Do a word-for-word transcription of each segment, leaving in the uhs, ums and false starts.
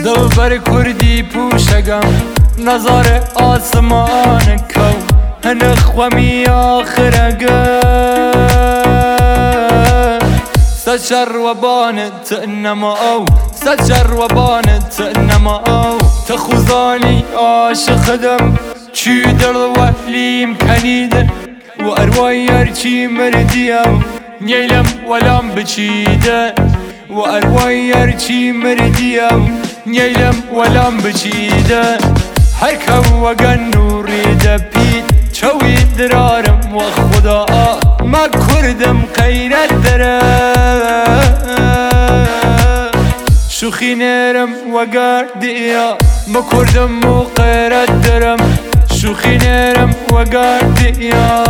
دلبر کردی پوشگم نظر آسمان کو هنخومی آخرگه سجر و بانت انما او سجر و بانت انما او تخوزاني عاشق دم چی دل ولیم کنیدن و اروایر چی مردیم نیلم ولام بچیده و اروایر چی مردیم نیلم ولام بچیده هر که وگن نوری دپید چوی درارم و خدا ما کردم غیرت داره شوخی نرم و گردیا ما کردم و غیرت دارم شوخی نرم و گردیا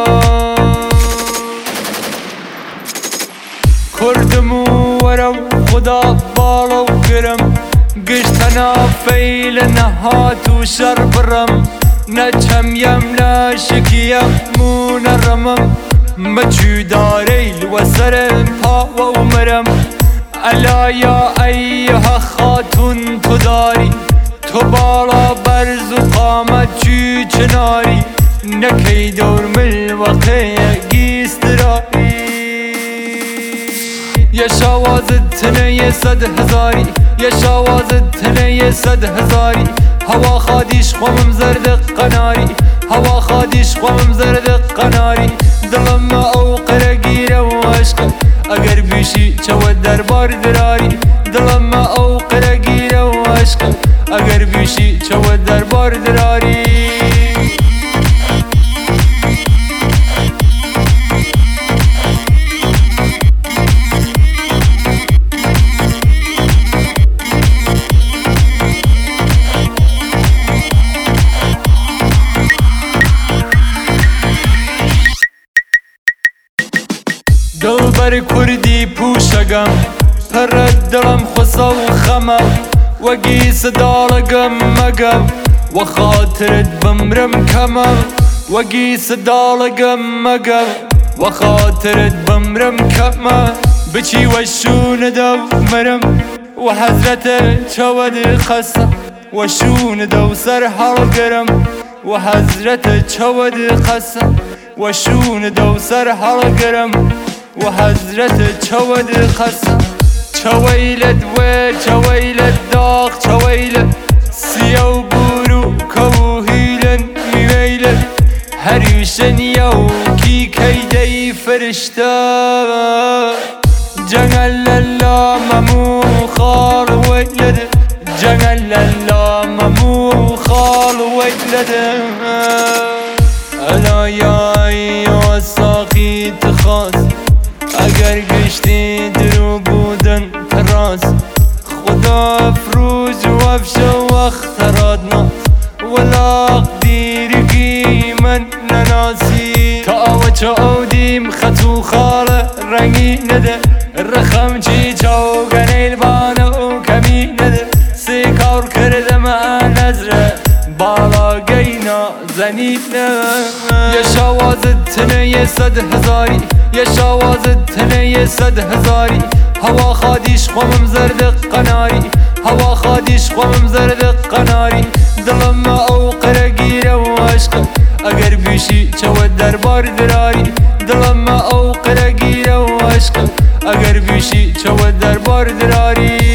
کردم و ورم خدا بالا و گرم گشتنا فیل نهات و شر برم نچم یم نشکیم مو نرمم مچو داریل و سر پا و مرم الا یا ایها خاتون تو داری تو بالا برز و قامت چی چناری نکی دور مل وقی گیستراری یه شوازد تنه یه صد هزاری یه شوازد تنه یه صد هزاری هوا خادیش خوامم زرد قناری هوا خادیش خوامم زرد قناری دلم او قرگیره و عشق اگر بیشی چود دربار دراری دلم او قرگیره و عشق اگر بیشی چود دربار دراری دلبر کردی پوشگم پرد دلم خسا و خمم وگی صدالگم مگم و خاطرت بمرم کمم وگی صدالگم مگم و خاطرت بمرم کمم بچی و شون دو مرم و حضرت چود خسم و شون دو سر حال گرم و حضرت چود خسم و شون دو سر حال گرم و حضرت چود خسم چویلت و چویلت داغ چویلت سیو برو کوهیلن میویلت هریشن یو کی کیدی فرشته جنگل الله ممو خال ویلد جنگل الله ممو خال ویلد الا یا ای ساقی تخاص اگر گشتی درو بودن تراز خدا افروز و افش وقت رادنا ولا دیرگی من نناسی تا و چودیم خطو خال رنگی نده رخم چی چوگن البانو کمی نده سی کار کردم نظره بالا گینا زنیده یه شوازد تنه یه صد هزاری یه شوازد تنه یه صد هزاری هوا خادیش خوامم زرد قناری هوا خادیش خوامم زرد قناری دلم او قرگیره و عشق اگر بیشی چود دربار دراری دلم او قرگیره و عشق اگر بیشی چود دربار دراری